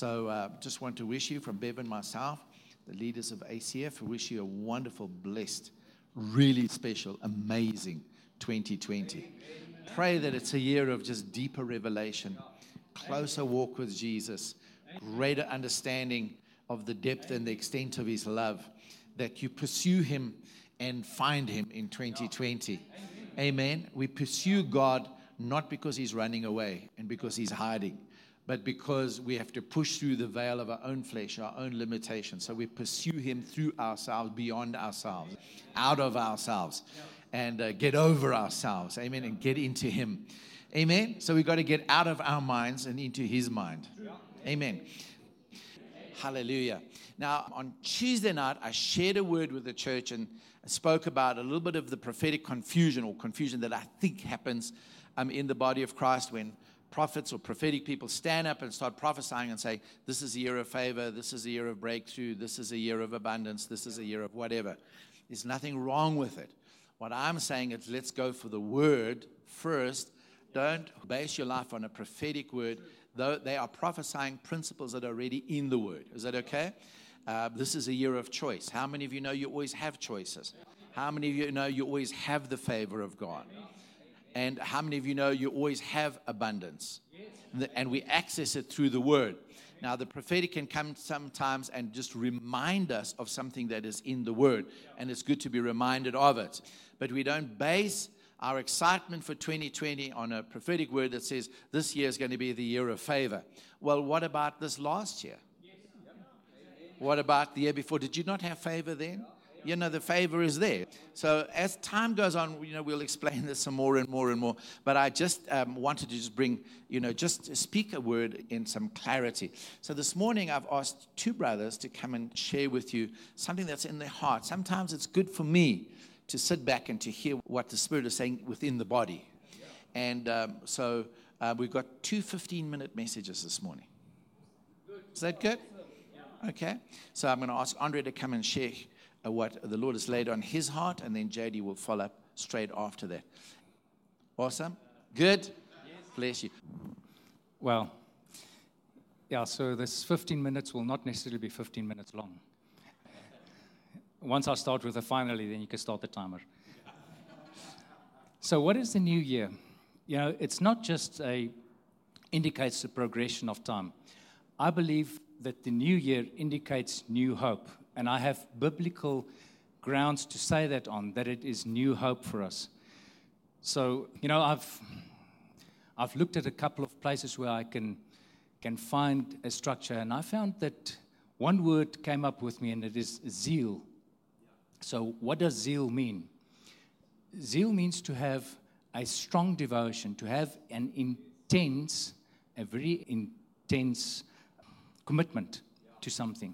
So just want to wish you, from Bev and myself, the leaders of ACF, we wish you a wonderful, blessed, really special, amazing 2020. Pray that it's a year of just deeper revelation, closer walk with Jesus, greater understanding of the depth and the extent of his love, that you pursue him and find him in 2020. Amen. We pursue God not because he's running away and because he's hiding, but because we have to push through the veil of our own flesh, our own limitations. So we pursue him through ourselves, beyond ourselves, out of ourselves, and get over ourselves. Amen. And get into him. Amen. So we've got to get out of our minds and into his mind. Amen. Hallelujah. Now, on Tuesday night, I shared a word with the church and spoke about a little bit of the prophetic confusion that I think happens in the body of Christ when prophets or prophetic people stand up and start prophesying and say, this is a year of favor, this is a year of breakthrough, this is a year of abundance, this is a year of whatever. There's nothing wrong with it. What I'm saying is, let's go for the word first. Don't base your life on a prophetic word, though they are prophesying principles that are already in the word. Is that okay? This is a year of choice. How many of you know you always have choices? How many of you know you always have the favor of God? And how many of you know you always have abundance? And we access it through the word. Now, the prophetic can come sometimes and just remind us of something that is in the word. And it's good to be reminded of it. But we don't base our excitement for 2020 on a prophetic word that says this year is going to be the year of favor. Well, what about this last year? What about the year before? Did you not have favor then? You know, the favor is there. So as time goes on, we'll explain this some more and more and more. But I just wanted to just bring, just speak a word in some clarity. So this morning, I've asked two brothers to come and share with you something that's in their heart. Sometimes it's good for me to sit back and to hear what the Spirit is saying within the body. And so we've got two 15-minute messages this morning. Is that good? Okay. So I'm going to ask Andre to come and share what the Lord has laid on his heart, and then JD will follow up straight after that. Awesome? Good? Bless you. Well, yeah, so this 15 minutes will not necessarily be 15 minutes long. Once I start with a finally, then you can start the timer. So what is the new year? It's not just indicates the progression of time. I believe that the new year indicates new hope. And I have biblical grounds to say that it is new hope for us. So, I've looked at a couple of places where I can find a structure, and I found that one word came up with me, and it is zeal. So what does zeal mean? Zeal means to have a strong devotion, to have a very intense commitment to something.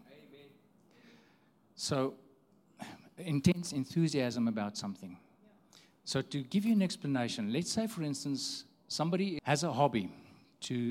So, intense enthusiasm about something. So, to give you an explanation, let's say, for instance, somebody has a hobby to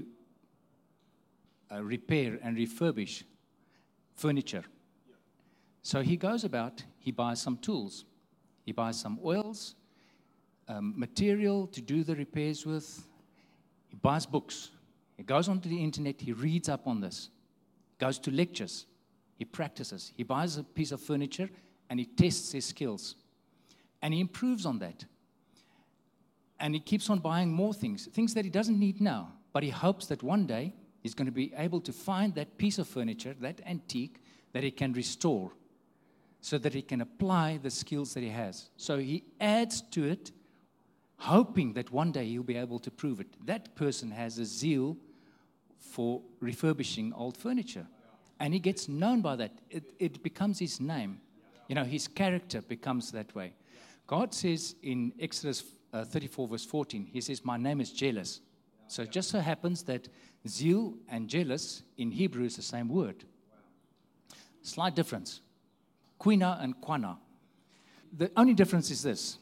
repair and refurbish furniture. So, he goes about, he buys some tools, he buys some oils, material to do the repairs with, he buys books, he goes onto the internet, he reads up on this, goes to lectures. He practices. He buys a piece of furniture and he tests his skills. And he improves on that. And he keeps on buying more things that he doesn't need now. But he hopes that one day he's going to be able to find that piece of furniture, that antique, that he can restore so that he can apply the skills that he has. So he adds to it, hoping that one day he'll be able to prove it. That person has a zeal for refurbishing old furniture. And he gets known by that. It becomes his name. His character becomes that way. God says in Exodus 34, verse 14, he says, my name is jealous. So it just so happens that zeal and jealous in Hebrew is the same word. Slight difference. Quina and quana. The only difference is this.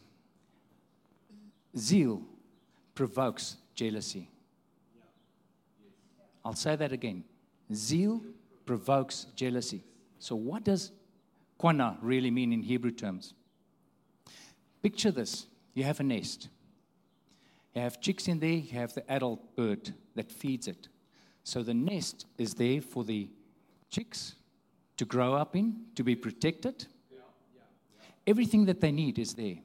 Zeal provokes jealousy. I'll say that again. Zeal provokes jealousy. So what does quana really mean in Hebrew terms? Picture this. You have a nest. You have chicks in there. You have the adult bird that feeds it. So the nest is there for the chicks to grow up in, to be protected. Everything that they need is there.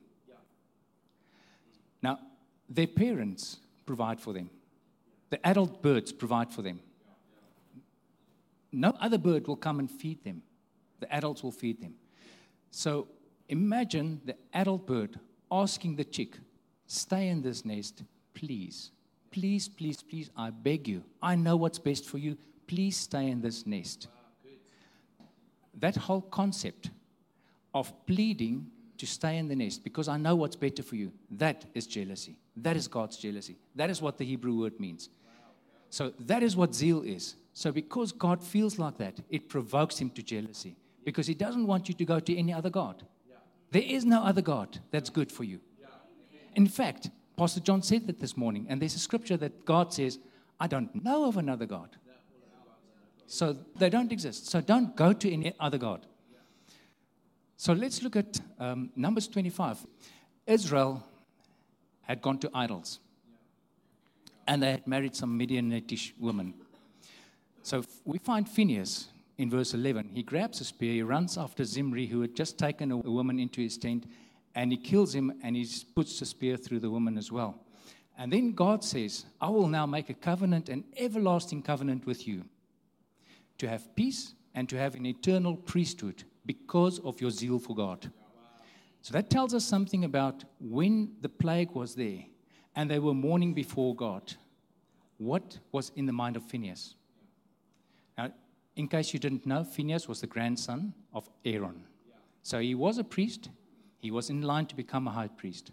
Now, their parents provide for them. The adult birds provide for them. No other bird will come and feed them. The adults will feed them. So imagine the adult bird asking the chick, stay in this nest, please. Please, please, please, I beg you. I know what's best for you. Please stay in this nest. That whole concept of pleading to stay in the nest because I know what's better for you, that is jealousy. That is God's jealousy. That is what the Hebrew word means. So that is what zeal is. So because God feels like that, it provokes him to jealousy because he doesn't want you to go to any other God. There is no other God that's good for you. In fact, Pastor John said that this morning, and there's a scripture that God says, I don't know of another God. So they don't exist. So don't go to any other God. So let's look at Numbers 25. Israel had gone to idols. And they had married some Midianitish women. So we find Phinehas in verse 11. He grabs a spear, he runs after Zimri, who had just taken a woman into his tent, and he kills him, and he puts the spear through the woman as well. And then God says, I will now make a covenant, an everlasting covenant with you, to have peace and to have an eternal priesthood because of your zeal for God. So that tells us something about when the plague was there and they were mourning before God. What was in the mind of Phinehas? Now, in case you didn't know, Phinehas was the grandson of Aaron. So he was a priest. He was in line to become a high priest.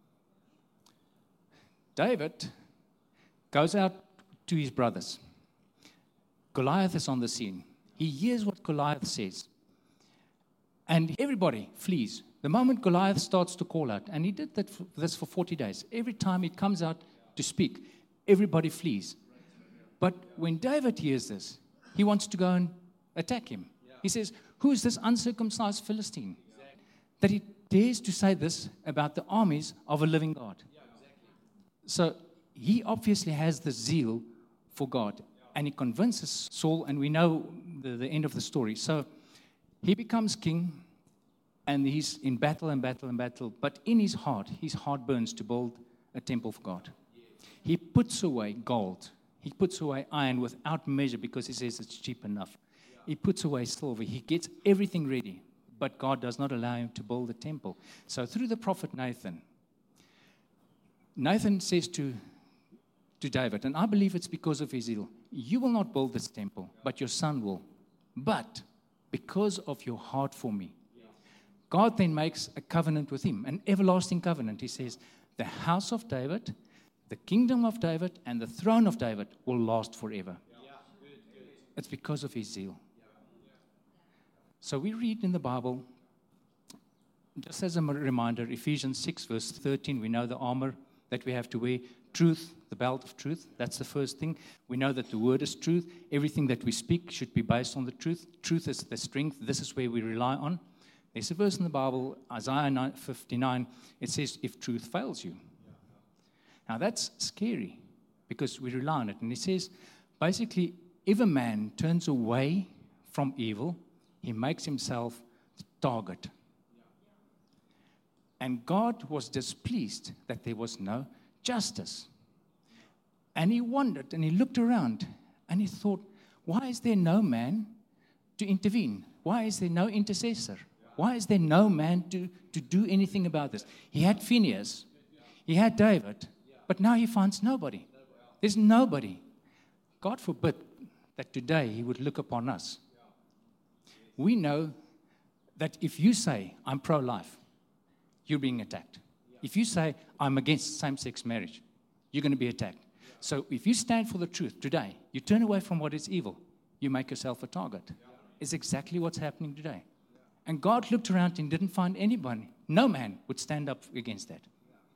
David goes out to his brothers. Goliath is on the scene. He hears what Goliath says. And everybody flees. The moment Goliath starts to call out, and he did this for 40 days. Every time he comes out to speak, everybody flees. But when David hears this, he wants to go and attack him. He says, who is this uncircumcised Philistine that he dares to say this about the armies of a living God? So he obviously has the zeal for God. And he convinces Saul, and we know the end of the story. So he becomes king, and he's in battle and battle and battle. But in his heart burns to build a temple for God. He puts away gold. He puts away iron without measure because he says it's cheap enough. He puts away silver. He gets everything ready. But God does not allow him to build a temple. So through the prophet Nathan says to David, and I believe it's because of his zeal, you will not build this temple, but your son will. But because of your heart for me, God then makes a covenant with him, an everlasting covenant. He says, the house of David, the kingdom of David, and the throne of David will last forever. It's because of his zeal. So we read in the Bible, just as a reminder, Ephesians 6, verse 13, we know the armor that we have to wear, truth, the belt of truth. That's the first thing. We know that the word is truth. Everything that we speak should be based on the truth. Truth is the strength. This is where we rely on. There's a verse in the Bible, Isaiah 59, it says, if truth fails you. Now that's scary because we rely on it. And it says, basically, if a man turns away from evil, he makes himself the target. And God was displeased that there was no justice. And he wondered and he looked around and he thought, why is there no man to intervene? Why is there no intercessor? Why is there no man to do anything about this? He had Phinehas, he had David, but now he finds nobody. There's nobody. God forbid that today he would look upon us. We know that if you say, I'm pro-life, you're being attacked. If you say, I'm against same-sex marriage, you're going to be attacked. So if you stand for the truth today, you turn away from what is evil, you make yourself a target. It's exactly what's happening today. And God looked around and didn't find anybody. No man would stand up against that.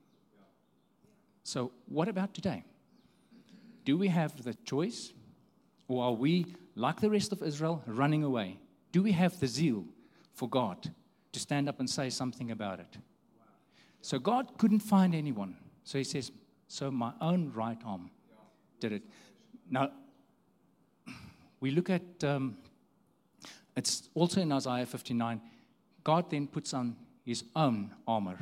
So what about today? Do we have the choice? Or are we, like the rest of Israel, running away? Do we have the zeal for God to stand up and say something about it? So God couldn't find anyone. So he says, so my own right arm did it. Now, we look at, it's also in Isaiah 59, God then puts on his own armor.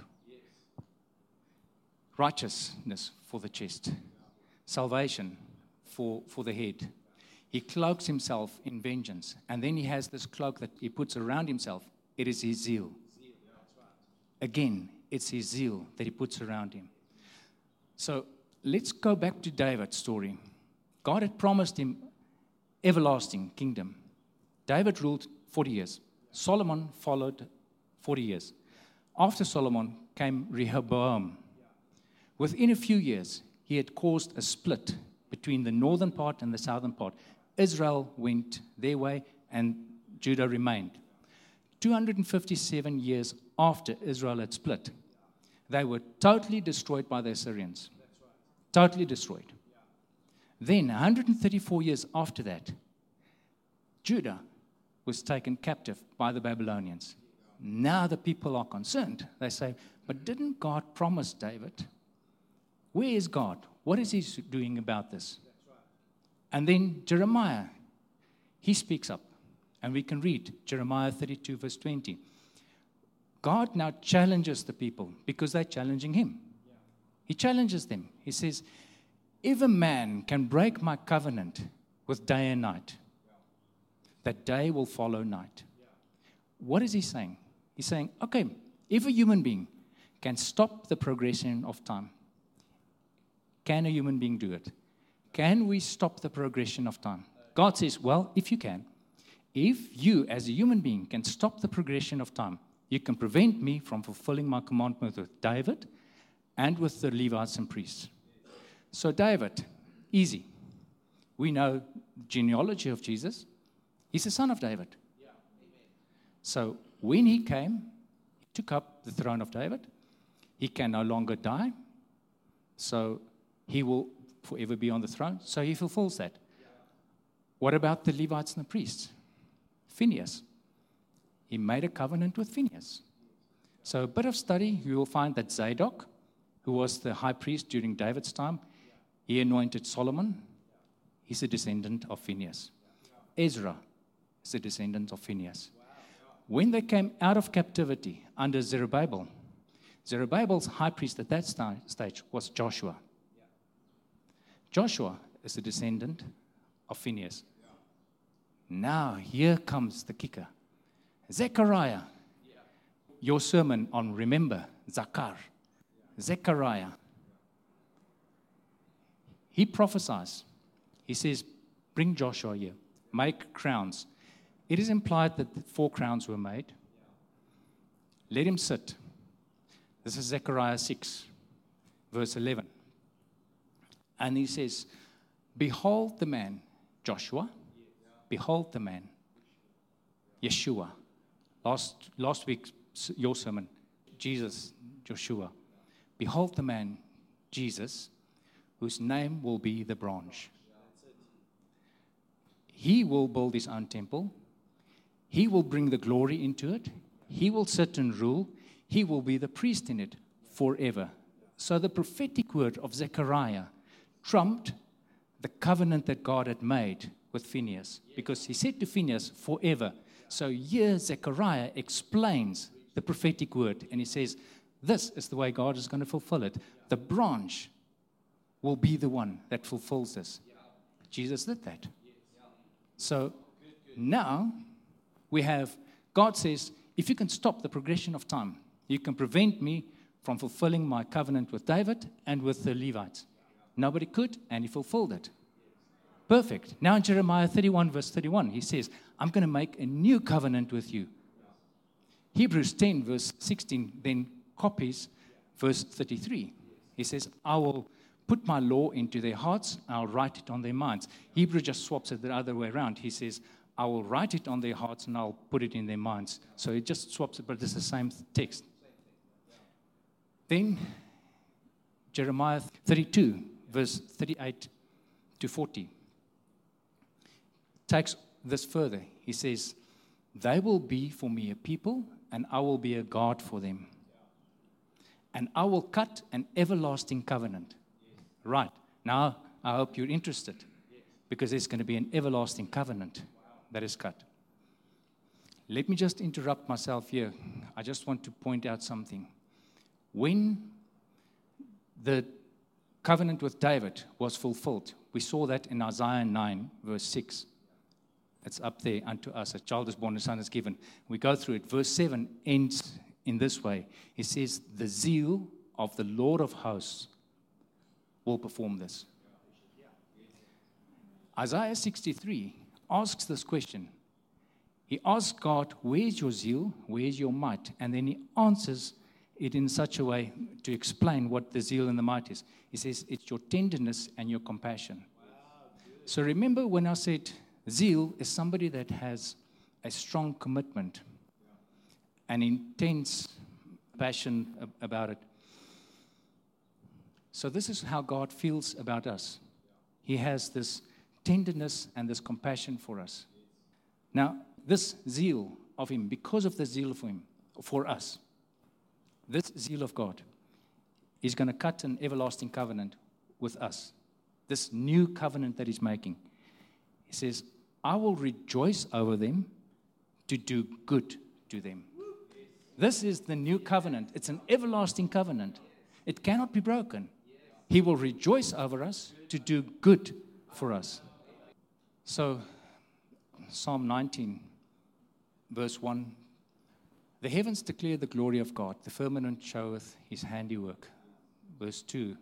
Righteousness for the chest. Salvation for the head. He cloaks himself in vengeance. And then he has this cloak that he puts around himself. It is his zeal. Again, it's his zeal that he puts around him. So let's go back to David's story. God had promised him everlasting kingdom. David ruled 40 years. Solomon followed 40 years. After Solomon came Rehoboam. Within a few years, he had caused a split between the northern part and the southern part. Israel went their way and Judah remained. 257 years after Israel had split, they were totally destroyed by the Assyrians. Totally destroyed. Then, 134 years after that, Judah was taken captive by the Babylonians. Now the people are concerned. They say, but didn't God promise David? Where is God? What is he doing about this? And then Jeremiah, he speaks up. And we can read Jeremiah 32, verse 20. God now challenges the people because they're challenging him. He challenges them. He says, if a man can break my covenant with day and night, that day will follow night. What is he saying? He's saying, okay, if a human being can stop the progression of time, can a human being do it? Can we stop the progression of time? God says, well, if you can, if you as a human being can stop the progression of time, you can prevent me from fulfilling my commandment with David and with the Levites and priests. So David, easy. We know the genealogy of Jesus. He's the son of David. So when he came, he took up the throne of David. He can no longer die. So he will forever be on the throne. So he fulfills that. What about the Levites and the priests? Phinehas. He made a covenant with Phinehas. So a bit of study, you will find that Zadok, who was the high priest during David's time, he anointed Solomon. He's a descendant of Phinehas. Ezra is a descendant of Phinehas. When they came out of captivity under Zerubbabel, Zerubbabel's high priest at that stage was Joshua. Joshua is a descendant of Phinehas. Now, here comes the kicker. Zechariah. Your sermon on remember, Zakar. Zechariah. He prophesies. He says, bring Joshua here. Make crowns. It is implied that 4 crowns were made. Let him sit. This is Zechariah 6, verse 11. And he says, behold the man, Joshua. Behold the man, Yeshua. Last week, your sermon, Jesus, Joshua. Behold the man, Jesus, whose name will be the branch. He will build his own temple. He will bring the glory into it. He will sit and rule. He will be the priest in it forever. So the prophetic word of Zechariah trumped the covenant that God had made with Phinehas, because he said to Phinehas, forever. So here Zechariah explains the prophetic word, and he says, this is the way God is going to fulfill it. The branch will be the one that fulfills this. Jesus did that. So now we have, God says, if you can stop the progression of time, you can prevent me from fulfilling my covenant with David and with the Levites. Nobody could, and he fulfilled it. Perfect. Now in Jeremiah 31, verse 31, he says, I'm going to make a new covenant with you. Hebrews 10, verse 16, then copies verse 33. He says, I will put my law into their hearts, I'll write it on their minds. Hebrew just swaps it the other way around. He says, I will write it on their hearts and I'll put it in their minds. So it just swaps it, but it's the same text. Then Jeremiah 32, verse 38 to 40. Takes this further. He says, they will be for me a people, and I will be a God for them. And I will cut an everlasting covenant. Right. Now, I hope you're interested. because there's going to be an everlasting covenant that is cut. Let me just interrupt myself here. I just want to point out something. When the covenant with David was fulfilled, we saw that in Isaiah 9, verse 6. It's up there, unto us a child is born, a son is given. We go through it. Verse 7 ends in this way. It says, the zeal of the Lord of hosts will perform this. Isaiah 63 asks this question. He asks God, where's your zeal? Where's your might? And then he answers it in such a way to explain what the zeal and the might is. He says, it's your tenderness and your compassion. So remember when I said zeal is somebody that has a strong commitment, an intense passion about it. So this is how God feels about us. He has this tenderness and this compassion for us. Now, this zeal of Him, because of the zeal of Him for us, this zeal of God is going to cut an everlasting covenant with us. This new covenant that He's making. He says, I will rejoice over them to do good to them. This is the new covenant. It's an everlasting covenant. It cannot be broken. He will rejoice over us to do good for us. So, Psalm 19, verse 1. The heavens declare the glory of God. The firmament showeth His handiwork. Verse 2.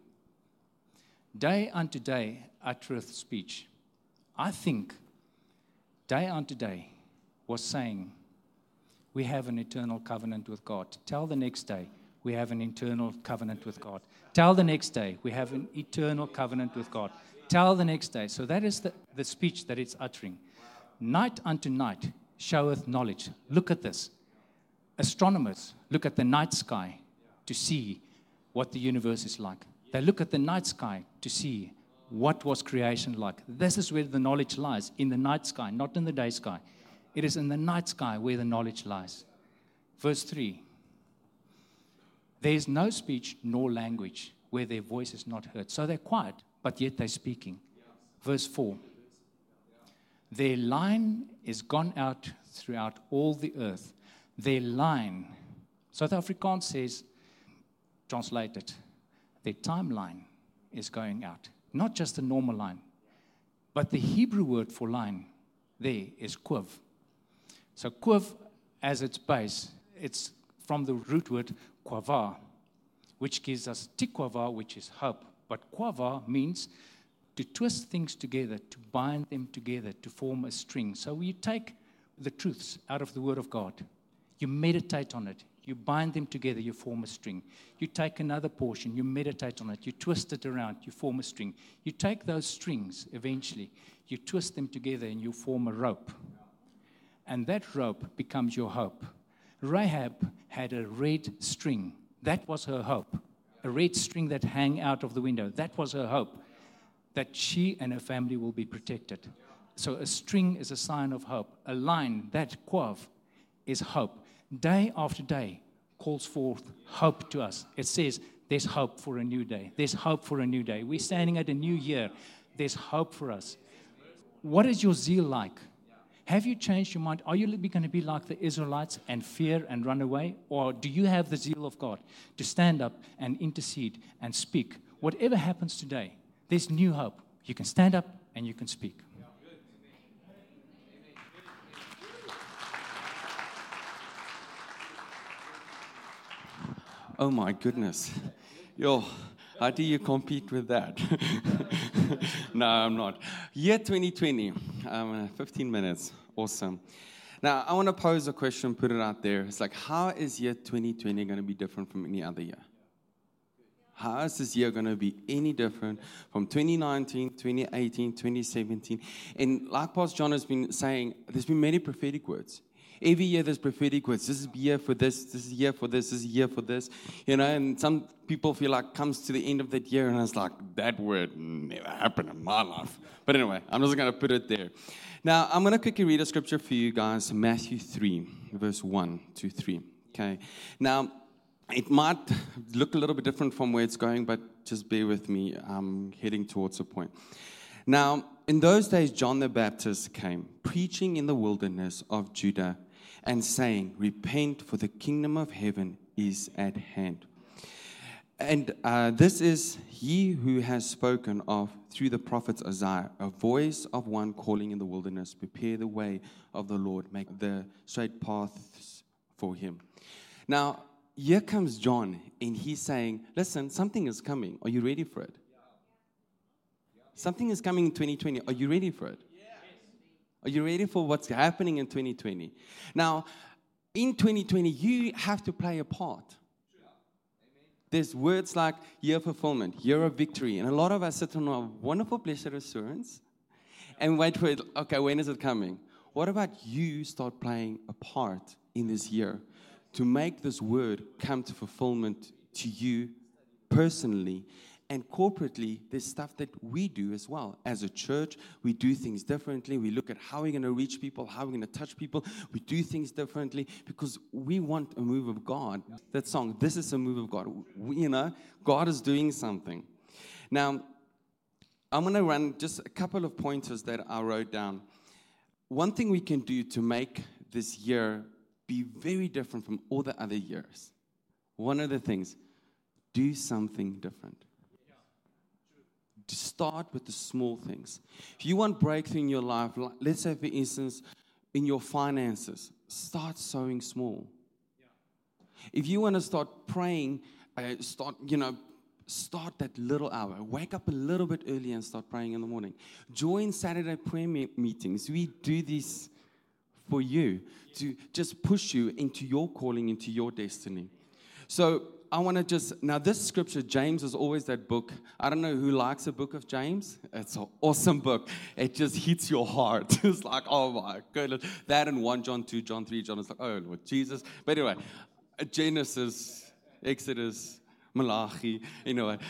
Day unto day uttereth speech. I think day unto day was saying, we have an eternal covenant with God. Tell the next day, we have an eternal covenant with God. Tell the next day, we have an eternal covenant with God. Tell the next day. So that is the speech that it's uttering. Night unto night showeth knowledge. Look at this. Astronomers look at the night sky to see what the universe is like. They look at the night sky to see what was creation like. This is where the knowledge lies, in the night sky, not in the day sky. It is in the night sky where the knowledge lies. Verse 3. There is no speech nor language where their voice is not heard. So they're quiet, but yet they're speaking. Verse 4. Their line is gone out throughout all the earth. Their line, South Afrikaans says, translated, their timeline is going out. Not just a normal line, but the Hebrew word for line there is kuv. So kuv, as its base, it's from the root word kwava, which gives us tikwava, which is hope. But kwava means to twist things together, to bind them together, to form a string. So you take the truths out of the Word of God, you meditate on it, you bind them together, you form a string. You take another portion, you meditate on it, you twist it around, you form a string. You take those strings eventually, you twist them together and you form a rope. And that rope becomes your hope. Rahab had a red string. That was her hope. A red string that hung out of the window. That was her hope. That she and her family will be protected. So a string is a sign of hope. A line, that kwav, is hope. Day after day calls forth hope to us. It says, there's hope for a new day. There's hope for a new day. We're standing at a new year. There's hope for us. What is your zeal like? Have you changed your mind? Are you going to be like the Israelites and fear and run away? Or do you have the zeal of God to stand up and intercede and speak? Whatever happens today, there's new hope. You can stand up and you can speak. Oh my goodness. Yo, how do you compete with that? No, I'm not. Year 2020, 15 minutes. Awesome. Now, I want to pose a question, put it out there. It's like, how is year 2020 going to be different from any other year? How is this year going to be any different from 2019, 2018, 2017? And like Pastor John has been saying, there's been many prophetic words. Every year there's prophetic words. This is year for this is year for this is year for this. You know, and some people feel like comes to the end of that year and it's like, that word never happened in my life. But anyway, I'm just going to put it there. Now, I'm going to quickly read a scripture for you guys, Matthew 3, verse 1 to 3. Okay. Now, it might look a little bit different from where it's going, but just bear with me. I'm heading towards a point. Now, in those days, John the Baptist came, preaching in the wilderness of Judah and saying, repent, for the kingdom of heaven is at hand. And this is he who has spoken of through the prophet Isaiah, a voice of one calling in the wilderness, prepare the way of the Lord, make the straight paths for him. Now, here comes John, and he's saying, listen, something is coming. Are you ready for it? Something is coming in 2020. Are you ready for it? Are you ready for what's happening in 2020? Now, in 2020, you have to play a part. There's words like year of fulfillment, year of victory. And a lot of us sit on a wonderful blessed assurance and wait for it. Okay, when is it coming? What about you start playing a part in this year to make this word come to fulfillment to you personally? And corporately, there's stuff that we do as well. As a church, we do things differently. We look at how we're going to reach people, how we're going to touch people. We do things differently because we want a move of God. That song, this is a move of God. God is doing something. Now, I'm going to run just a couple of pointers that I wrote down. One thing we can do to make this year be very different from all the other years. One of the things, do something different. To start with the small things. If you want breakthrough in your life, let's say, for instance, in your finances, start sowing small. If you want to start praying, start that little hour. Wake up a little bit early and start praying in the morning. Join Saturday prayer meetings. We do this for you to just push you into your calling, into your destiny. So I want to now this scripture, James is always that book. I don't know who likes the book of James. It's an awesome book. It just hits your heart. It's like, oh my goodness. That and 1 John, 2 John, 3 John. It's like, oh Lord Jesus. But anyway, Genesis, Exodus, Malachi, anyway.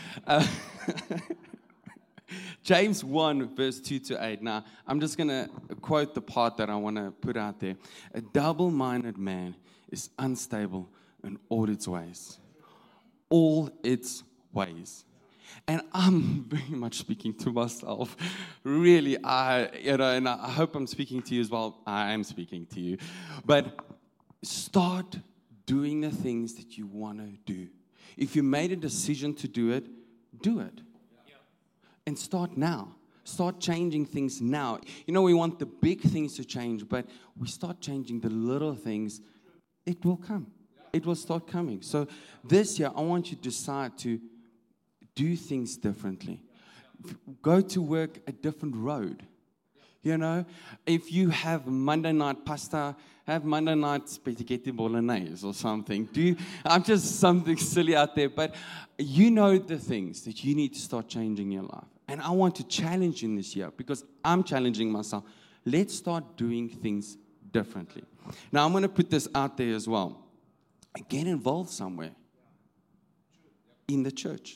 James 1, verse 2 to 8. Now, I'm just going to quote the part that I want to put out there. A double-minded man is unstable in all its ways. All its ways. And I'm very much speaking to myself. Really, and I hope I'm speaking to you as well. I am speaking to you. But start doing the things that you want to do. If you made a decision to do it, do it. And start now. Start changing things now. We want the big things to change, but we start changing the little things, it will come. It will start coming. So this year, I want you to decide to do things differently. Go to work a different road. If you have Monday night pasta, have Monday night spaghetti bolognese or something. I'm just something silly out there, but you know the things that you need to start changing in your life. And I want to challenge you in this year because I'm challenging myself. Let's start doing things differently. Now, I'm going to put this out there as well. Get involved somewhere in the church.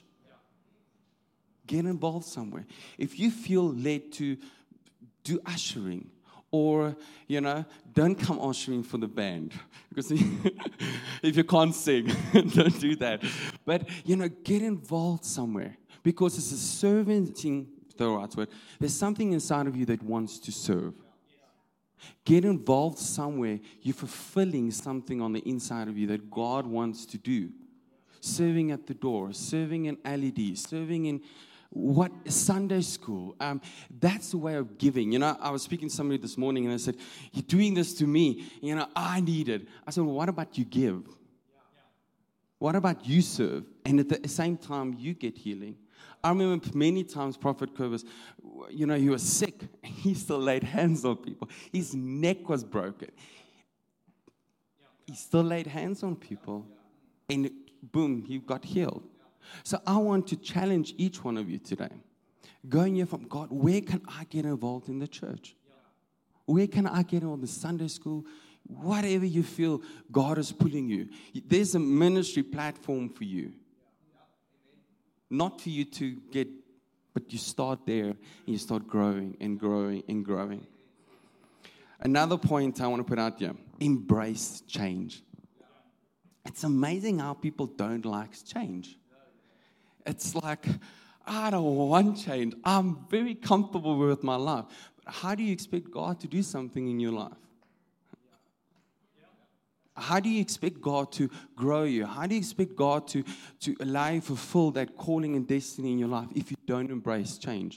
Get involved somewhere. If you feel led to do ushering or, don't come ushering for the band because if you can't sing, don't do that. But, get involved somewhere because it's a serving, the right word. There's something inside of you that wants to serve. Get involved somewhere. You're fulfilling something on the inside of you that God wants to do. Serving at the door, serving in LED, serving in Sunday school. That's the way of giving. I was speaking to somebody this morning and I said, you're doing this to me. I need it. I said, well, what about you give? What about you serve? And at the same time, you get healing. I remember many times Prophet Kobus, he was sick. And he still laid hands on people. His neck was broken. He still laid hands on people. And boom, he got healed. So I want to challenge each one of you today. Going here from God, where can I get involved in the church? Where can I get involved in Sunday school? Whatever you feel God is pulling you. There's a ministry platform for you. Not for you to get, but you start there and you start growing and growing and growing. Another point I want to put out here, embrace change. It's amazing how people don't like change. It's like, I don't want change. I'm very comfortable with my life. But how do you expect God to do something in your life? How do you expect God to grow you? How do you expect God to allow you to fulfill that calling and destiny in your life if you don't embrace change?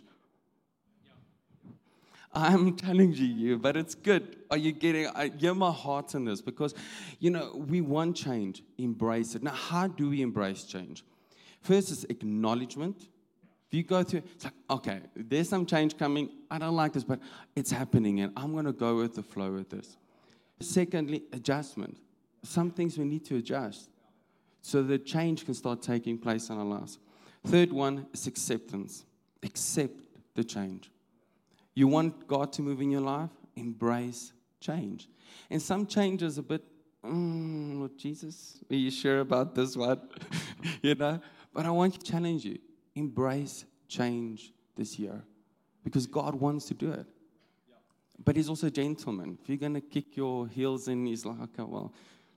I'm challenging you, but it's good. Are you getting, I hear my heart in this because, we want change. Embrace it. Now, how do we embrace change? First is acknowledgement. If you go through, it's like, okay, there's some change coming. I don't like this, but it's happening, and I'm going to go with the flow with this. Secondly, adjustment. Some things we need to adjust so that change can start taking place in our lives. Third one is acceptance. Accept the change. You want God to move in your life? Embrace change. And some change is a bit, Lord Jesus, are you sure about this one? But I want to challenge you. Embrace change this year because God wants to do it. But He's also a gentleman. If you're going to kick your heels in, He's like, okay, well.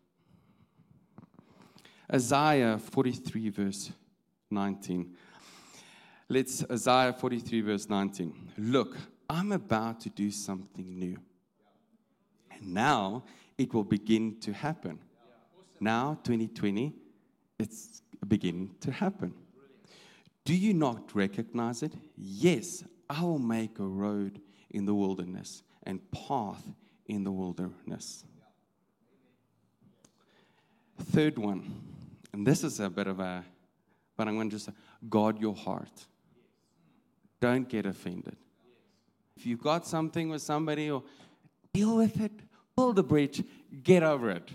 Isaiah 43, verse 19. Isaiah 43, verse 19. Look, I'm about to do something new. And now it will begin to happen. Now, 2020, it's beginning to happen. Do you not recognize it? Yes, I will make a road in the wilderness and path in the wilderness. Third one, and this is a bit of a, but I'm going to just say, guard your heart. Don't get offended. If you've got something with somebody, or deal with it, build a bridge, get over it.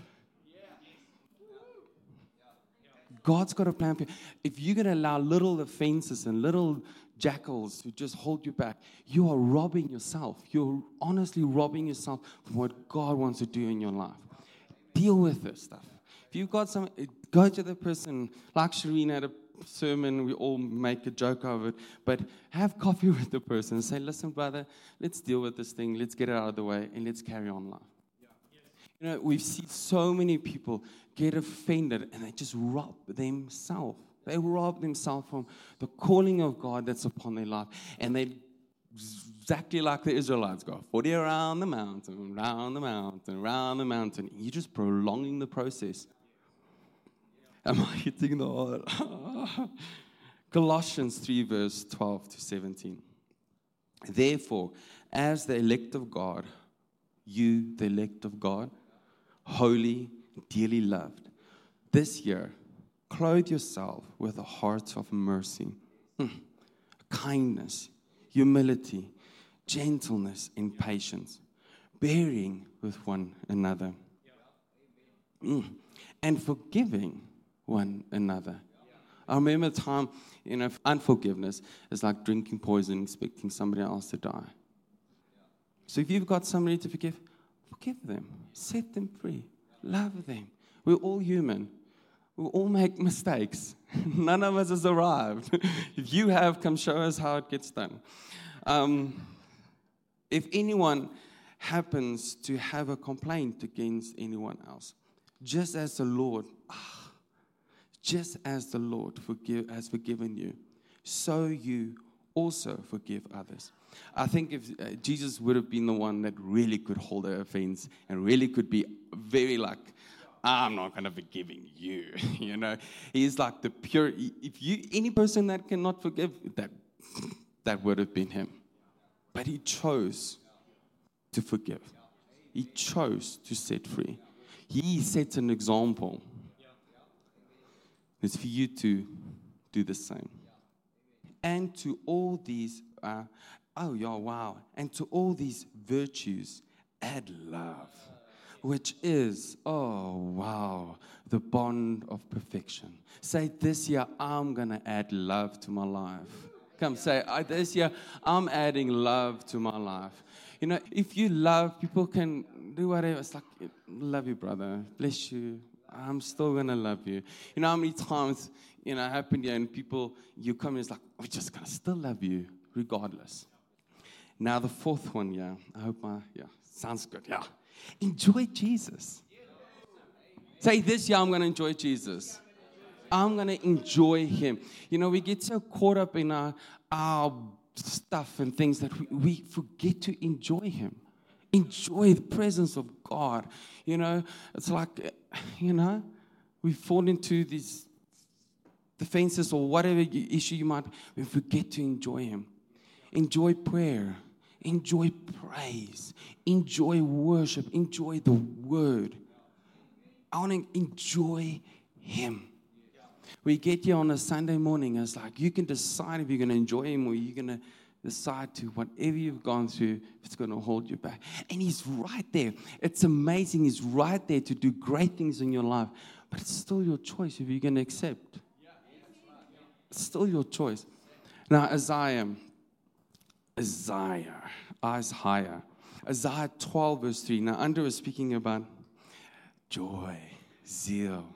God's got a plan for you. If you're going to allow little offenses and little jackals to just hold you back, you are robbing yourself. You're honestly robbing yourself from what God wants to do in your life. Deal with this stuff. If you've got some, go to the person, like Shireen had a sermon, we all make a joke of it, but have coffee with the person and say, listen, brother, let's deal with this thing, let's get it out of the way, and let's carry on life. We've seen so many people get offended, and they just rob themselves. They rob themselves from the calling of God that's upon their life, and they exactly like the Israelites go, 40 around the mountain, round the mountain, round the mountain. You're just prolonging the process. Am I hitting the heart? Colossians 3, verse 12 to 17. Therefore, as the elect of God, you, the elect of God, holy, dearly loved, this year, clothe yourself with a heart of mercy, kindness, humility, gentleness, and patience, bearing with one another, and forgiving one another. I remember a time, unforgiveness is like drinking poison, expecting somebody else to die. So if you've got somebody to forgive them, set them free, love them. We're all human. We all make mistakes. None of us has arrived. If you have, come show us how it gets done. If anyone happens to have a complaint against anyone else, just as the Lord has forgiven you, so you also forgive others. I think if Jesus would have been the one that really could hold an offense and really could be very like, I'm not going to forgive you, He's like the pure, any person that cannot forgive, that would have been him. But he chose to forgive. He chose to set free. He sets an example. It's for you to do the same. And to all these, and to all these virtues, add love, which is, the bond of perfection. Say, this year, I'm going to add love to my life. Come say, this year, I'm adding love to my life. If you love, people can do whatever. It's like, love you, brother. Bless you. I'm still going to love you. How many times, happened here and people, you come and it's like, we're just going to still love you regardless. Now, the fourth one, I hope sounds good, Enjoy Jesus. Say, this year I'm going to enjoy Jesus. I'm going to enjoy Him. You know, we get so caught up in our stuff and things that we forget to enjoy Him. Enjoy the presence of God. You know, it's like, you know, we fall into these defenses or whatever issue you might, we forget to enjoy Him. Enjoy prayer. Enjoy praise. Enjoy worship. Enjoy the Word. I want to enjoy Him. We get here on a Sunday morning, it's like you can decide if you're going to enjoy Him or you're going to decide to whatever you've gone through, if it's going to hold you back. And He's right there. It's amazing. He's right there to do great things in your life. But it's still your choice if you're going to accept. It's still your choice. Now, Isaiah, eyes higher. Isaiah 12 verse 3. Now, Andrew was speaking about joy, zeal.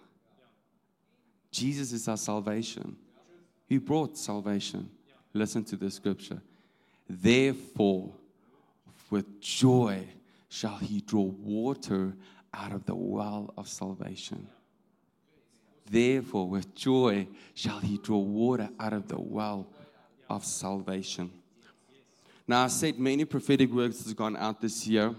Jesus is our salvation. He brought salvation. Listen to the scripture. Therefore, with joy shall He draw water out of the well of salvation. Therefore, with joy shall He draw water out of the well of salvation. Now, I said many prophetic words has gone out this year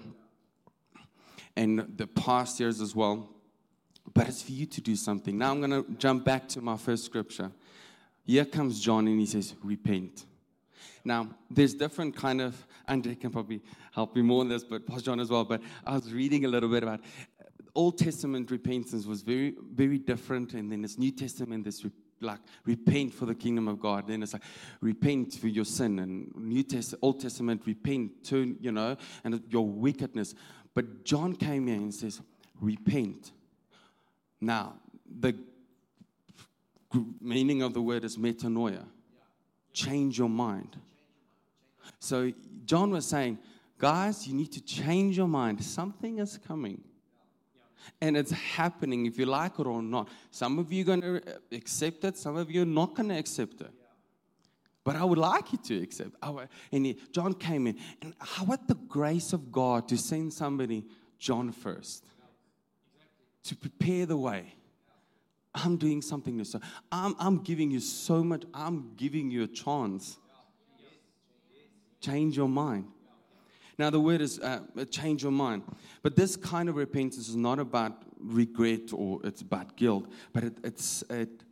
and the past years as well. But it's for you to do something. Now I'm going to jump back to my first scripture. Here comes John and he says, repent. Now, there's different kind of, Andre can probably help me more on this, but Pastor John as well. But I was reading a little bit about Old Testament repentance was very, very different. And then it's New Testament, this like repent for the kingdom of God. Then it's like repent for your sin. And Old Testament, repent, turn, you know, and your wickedness. But John came here and says, repent. Now, the meaning of the word is metanoia. Change your mind. So John was saying, guys, you need to change your mind. Something is coming. And it's happening, if you like it or not. Some of you are going to accept it. Some of you are not going to accept it. But I would like you to accept. John came in. And what the grace of God to send somebody, John first. To prepare the way. I'm doing something new. So I'm giving you so much. I'm giving you a chance. Change your mind. Now, the word is change your mind. But this kind of repentance is not about regret or it's about guilt. But it's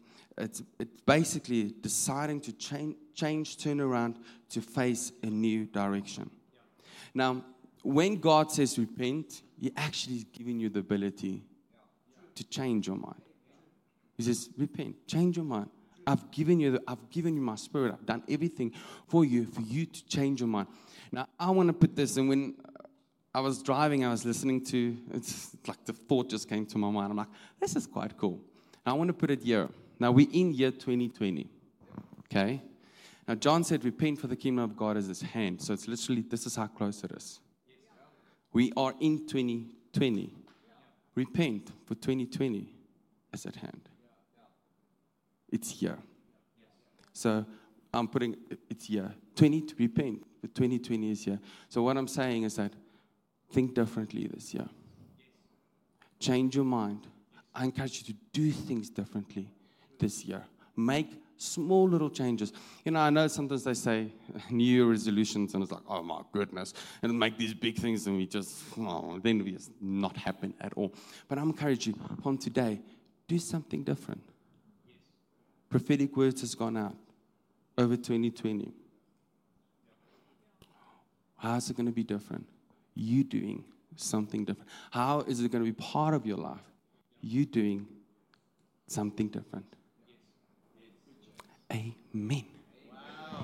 basically deciding to change, turn around to face a new direction. Now, when God says repent, He actually is giving you the ability to change your mind. He says, repent, change your mind. I've given you my spirit. I've done everything for you to change your mind. Now, I want to put this, and when I was driving, I was listening to, it's like the thought just came to my mind. I'm like, this is quite cool. I want to put it here. Now, we're in year 2020, okay? Now, John said, repent for the kingdom of God is His hand. So it's literally, this is how close it is. We are in 2020. Repent for 2020 is at hand. It's here. So I'm putting, it's here. Repent for 2020 is here. So what I'm saying is that think differently this year. Change your mind. I encourage you to do things differently this year. Make small little changes. You know, I know sometimes they say New Year resolutions, and it's like, oh my goodness, and make these big things, and then we just not happen at all. But I'm encouraging you from today, do something different. Prophetic words has gone out over 2020. How is it going to be different? You doing something different. How is it going to be part of your life? You doing something different. Amen. Wow.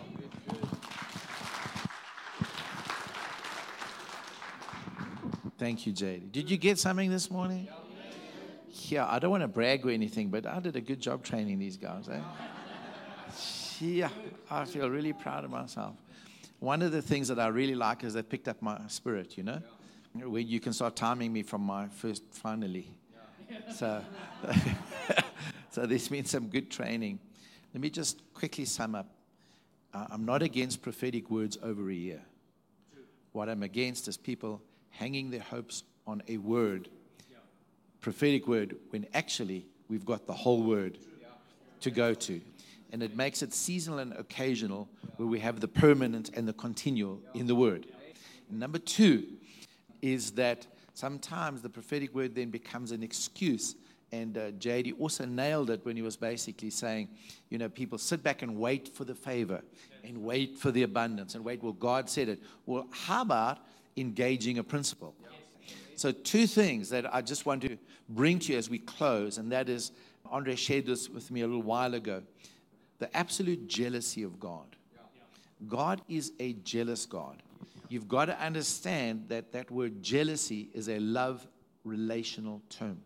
Thank you, Jade. Did you get something this morning? Yeah, I don't want to brag or anything, but I did a good job training these guys. Yeah, I feel really proud of myself. One of the things that I really like is they picked up my spirit, you know, where you can start timing me from my first finally. So there's been some good training. Let me just quickly sum up. I'm not against prophetic words over a year. What I'm against is people hanging their hopes on a word, prophetic word, when actually we've got the whole word. to go to. And it makes it seasonal and occasional, where we have the permanent and the continual in the word. And number 2 is that sometimes the prophetic word then becomes an excuse. And J.D. also nailed it when he was basically saying, people sit back and wait for the favor and wait for the abundance and wait. Well, God said it. Well, how about engaging a principle? So 2 things that I just want to bring to you as we close, and that is, Andre shared this with me a little while ago, the absolute jealousy of God. God is a jealous God. You've got to understand that that word jealousy is a love relational term.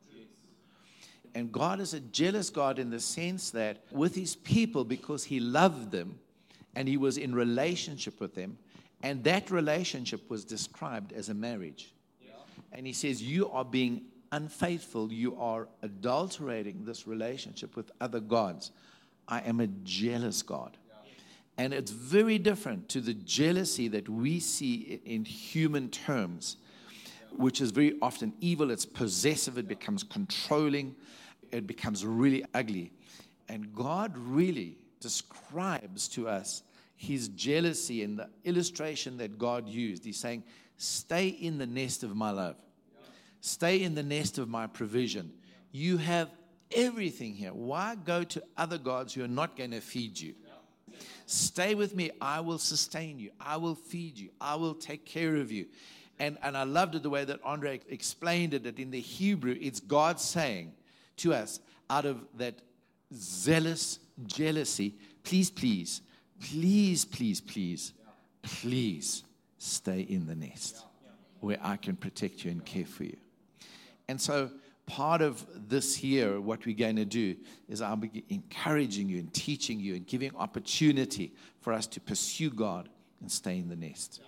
And God is a jealous God in the sense that with his people, because he loved them and he was in relationship with them, and that relationship was described as a marriage. And he says, you are being unfaithful. You are adulterating this relationship with other gods. I am a jealous God. And it's very different to the jealousy that we see in human terms, which is very often evil. It's possessive. It becomes controlling. It becomes really ugly. And God really describes to us his jealousy in the illustration that God used. He's saying, stay in the nest of my love. Stay in the nest of my provision. You have everything here. Why go to other gods who are not going to feed you? Stay with me. I will sustain you. I will feed you. I will take care of you. And I loved it the way that Andre explained it, that in the Hebrew, it's God saying to us, out of that zealous jealousy, please, please, please, please, please, please stay in the nest where I can protect you and care for you. And so part of this here, what we're going to do is I'll be encouraging you and teaching you and giving opportunity for us to pursue God and stay in the nest.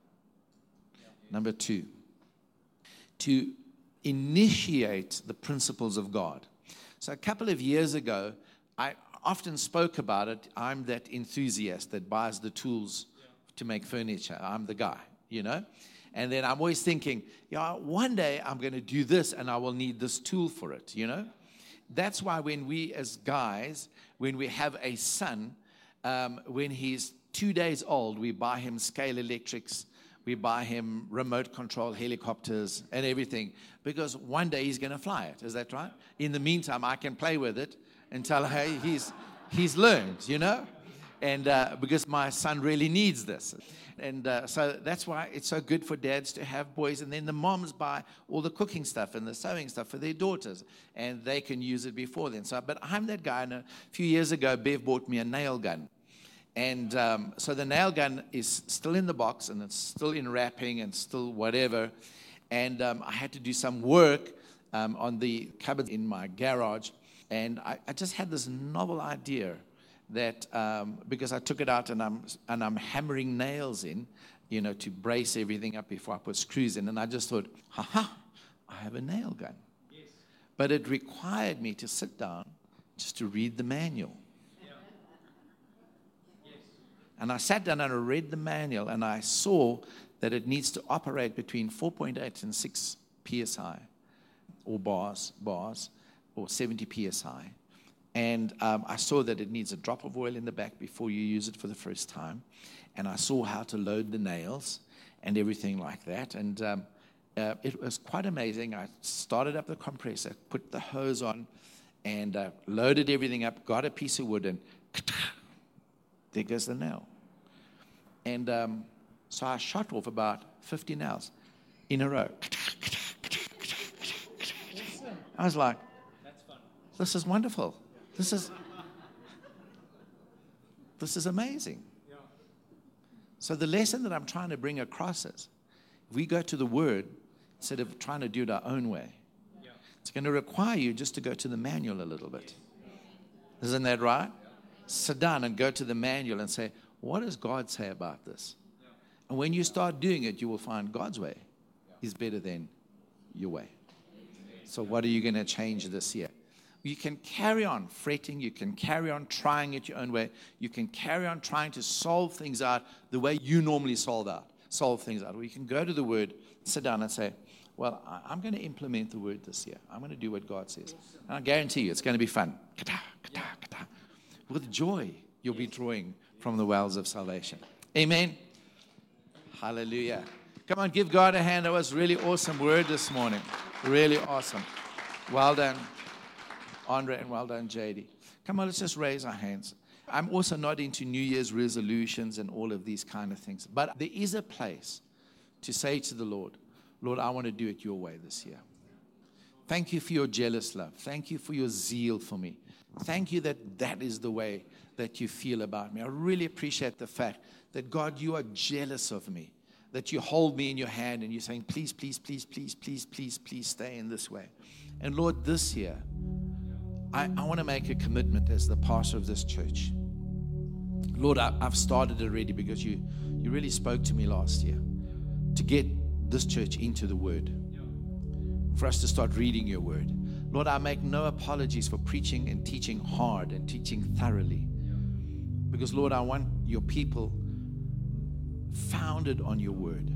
Number 2, to initiate the principles of God. So a couple of years ago, I often spoke about it. I'm that enthusiast that buys the tools to make furniture. I'm the guy, And then I'm always thinking, one day I'm going to do this and I will need this tool for it, That's why when we as guys, when we have a son, when he's 2 days old, we buy him scale electrics, we buy him remote control helicopters and everything, because one day he's going to fly it. Is that right? In the meantime, I can play with it until he's learned, And because my son really needs this. And so that's why it's so good for dads to have boys. And then the moms buy all the cooking stuff and the sewing stuff for their daughters. And they can use it before then. But I'm that guy. And a few years ago, Bev bought me a nail gun. And so the nail gun is still in the box. And it's still in wrapping and still whatever. And I had to do some work on the cupboard in my garage. And I just had this novel idea that because I took it out and I'm hammering nails in, to brace everything up before I put screws in. And I just thought, I have a nail gun. Yes. But it required me to sit down just to read the manual. Yeah. Yes. And I sat down and I read the manual and I saw that it needs to operate between 4.8 and 6 psi, or bars, or 70 psi. And I saw that it needs a drop of oil in the back before you use it for the first time. And I saw how to load the nails and everything like that. And it was quite amazing. I started up the compressor, put the hose on, and loaded everything up, got a piece of wood, and there goes the nail. And so I shot off about 50 nails in a row. I was like, this is wonderful. This is amazing. So the lesson that I'm trying to bring across is, if we go to the Word instead of trying to do it our own way, it's going to require you just to go to the manual a little bit. Isn't that right? Sit down and go to the manual and say, what does God say about this? And when you start doing it, you will find God's way is better than your way. So what are you going to change this year? You can carry on fretting. You can carry on trying it your own way. You can carry on trying to solve things out the way you normally solve things out. Or you can go to the Word, sit down and say, well, I'm going to implement the Word this year. I'm going to do what God says. And I guarantee you it's going to be fun. Kata, kata, kata. with joy, you'll be drawing from the wells of salvation. Amen. Hallelujah. Come on, give God a hand. That was really awesome word this morning. Really awesome. Well done, Andre, and well done, JD. Come on, let's just raise our hands. I'm also not into New Year's resolutions and all of these kind of things. But there is a place to say to the Lord, Lord, I want to do it your way this year. Thank you for your jealous love. Thank you for your zeal for me. Thank you that that is the way that you feel about me. I really appreciate the fact that, God, you are jealous of me, that you hold me in your hand and you're saying, please, please, please, please, please, please, please stay in this way. And Lord, this year, I want to make a commitment as the pastor of this church. Lord, I've started already because you really spoke to me last year to get this church into the Word, for us to start reading your Word. Lord, I make no apologies for preaching and teaching hard and teaching thoroughly, because, Lord, I want your people founded on your Word,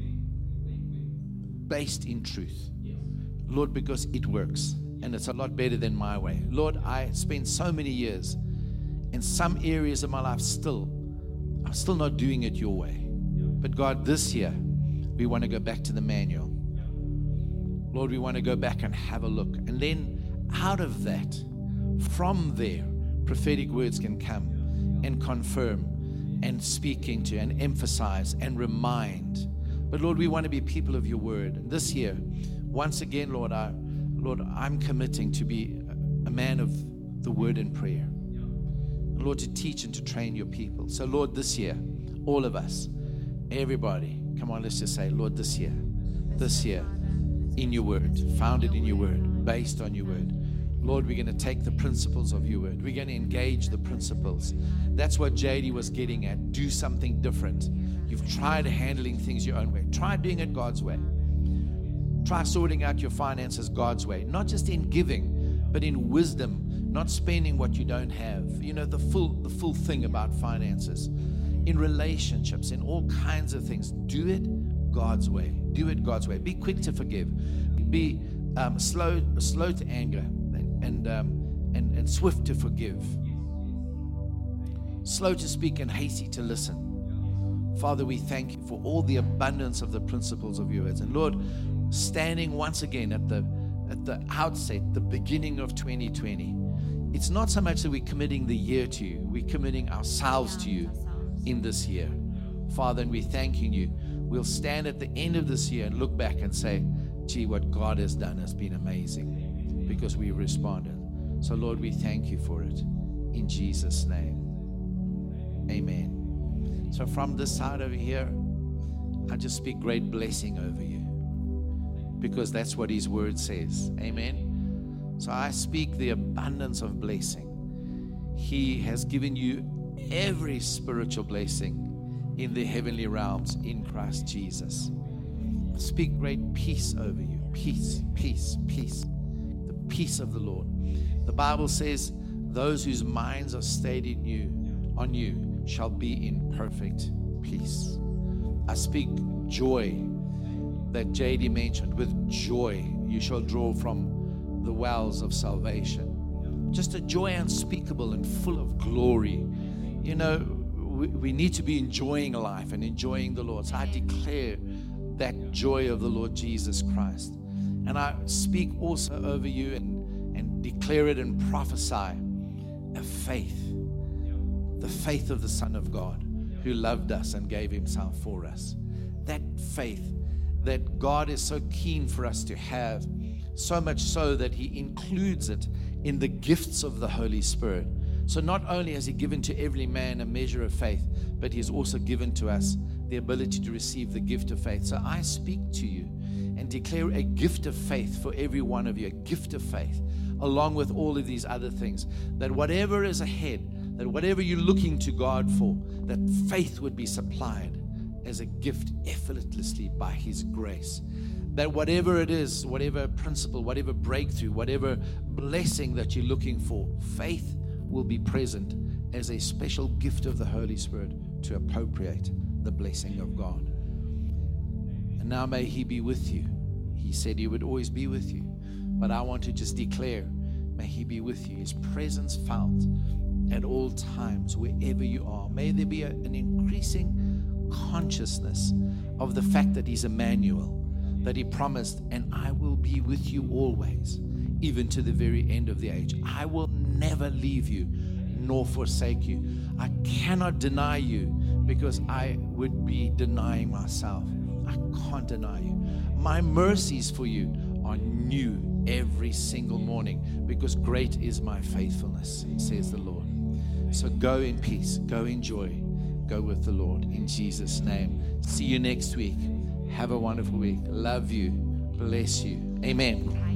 based in truth. Lord, because it works and it's a lot better than my way. Lord, I spent so many years in some areas of my life I'm still not doing it your way. But God, this year, we want to go back to the manual. Lord, we want to go back and have a look. And then out of that, from there, prophetic words can come and confirm and speak into and emphasize and remind. But Lord, we want to be people of your word. And this year, once again, Lord, I'm committing to be a man of the word and prayer. And Lord, to teach and to train your people. So Lord, this year, all of us, everybody, come on, let's just say, Lord, this year, in your word, founded in your word, based on your word. Lord, we're going to take the principles of your word. We're going to engage the principles. That's what JD was getting at. Do something different. You've tried handling things your own way. Try doing it God's way. Try sorting out your finances God's way. Not just in giving, but in wisdom, not spending what you don't have. You know, the full thing about finances. In relationships, in all kinds of things. Do it God's way. Do it God's way. Be quick to forgive. Be slow to anger. And swift to forgive, slow to speak and hasty to listen. Father, we thank you for all the abundance of the principles of your words. And Lord, standing once again at the outset, the beginning of 2020, it's not so much that we're committing the year to you, we're committing ourselves to you in this year. Father, and we're thanking you. We'll stand at the end of this year and look back and say, gee, what God has done has been amazing, because we responded. So, Lord, we thank you for it. In Jesus' name, amen. So from this side over here, I just speak great blessing over you, because that's what his word says. Amen. So I speak the abundance of blessing. He has given you every spiritual blessing in the heavenly realms in Christ Jesus. Speak great peace over you. Peace, peace, peace. The peace of the Lord. The Bible says, those whose minds are stayed on you shall be in perfect peace. I speak joy that JD mentioned. With joy you shall draw from the wells of salvation. Just a joy unspeakable and full of glory. You know, we need to be enjoying life and enjoying the Lord. So I declare that joy of the Lord Jesus Christ. And I speak also over you and declare it and prophesy a faith, the faith of the Son of God who loved us and gave himself for us. That faith that God is so keen for us to have, so much so that he includes it in the gifts of the Holy Spirit. So not only has he given to every man a measure of faith, but he has also given to us the ability to receive the gift of faith. So I speak to you and declare a gift of faith for every one of you, a gift of faith, along with all of these other things, that whatever is ahead, that whatever you're looking to God for, that faith would be supplied as a gift effortlessly by his grace. That whatever it is, whatever principle, whatever breakthrough, whatever blessing that you're looking for, faith will be present as a special gift of the Holy Spirit to appropriate the blessing of God. And now may he be with you. He said he would always be with you. But I want to just declare, may he be with you, his presence felt at all times, wherever you are. May there be an increasing consciousness of the fact that He's Emmanuel, that He promised, and I will be with you always, even to the very end of the age. I will never leave you nor forsake you. I cannot deny you because I would be denying myself. I can't deny you. My mercies for you are new every single morning because great is my faithfulness, says the Lord. So go in peace, go in joy, go with the Lord in Jesus' name. See you next week. Have a wonderful week. Love you. Bless you. Amen.